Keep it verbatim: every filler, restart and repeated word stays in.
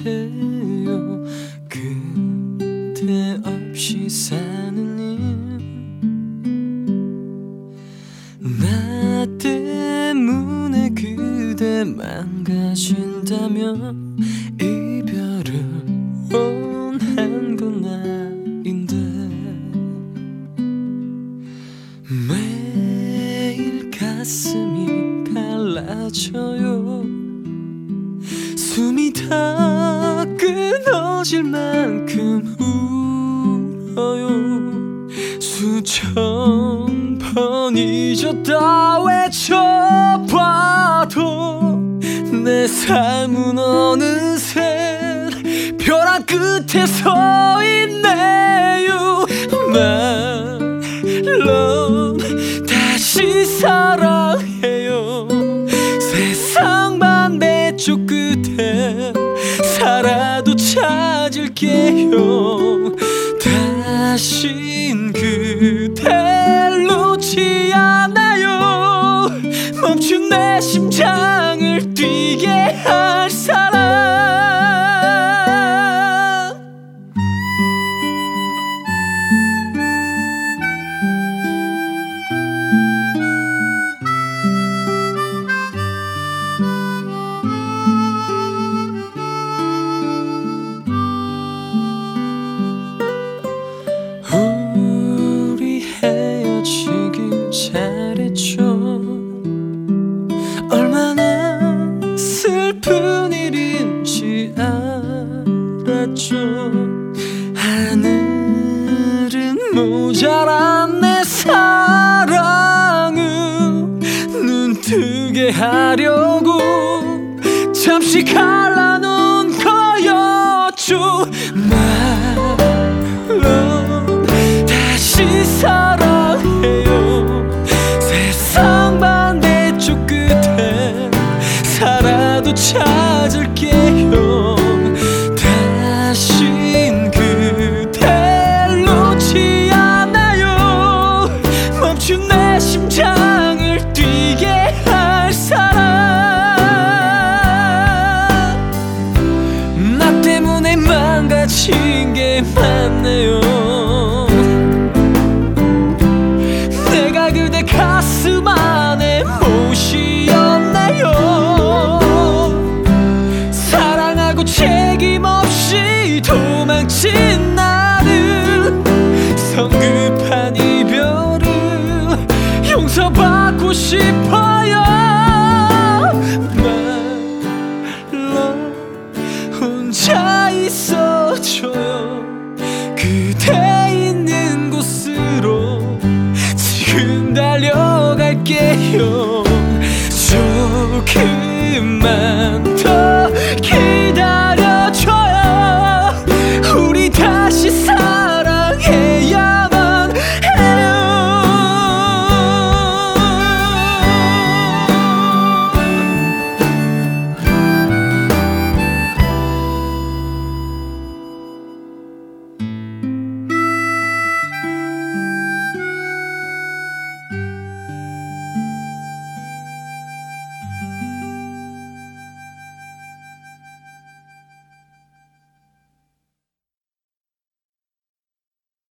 같아요. 그대 없이 사는 일, 나 때문에 그대 망가진다면 이별을 원한 건 아닌데, 매일 가슴이 갈라져요. 숨이 다 끊어질 만큼 울어요. 수천 번 잊었다 외쳐봐도 내 삶은 어느새 벼랑 끝에 서 있네요. 말로 다시 사랑해요. 세상 반대쪽 끝에 살아도 찾을게요. 다신 그댈 놓지 않아요. 멈춘 내 심장을 뛰게 할 사람. 우리 헤어지길 잘했죠. 얼마나 슬픈 일인지 알았죠. 하늘은 모자란 내 사랑을 눈뜨게 하려고 잠시 갈라놓은 거였죠. 말로 다시 사랑해요. 세상 반대쪽 끝에 살아도 찾을게요. 다신 그댈 놓지 않아요. 멈춘 내 심장을 뛰게 할 사람. 나 때문에 망가진 게 맞네요. 내가 그대 가슴 안에 못이었네요. 사랑하고 책임 없이 도망친 나를, 성급한 이별을 용서받고 싶어요.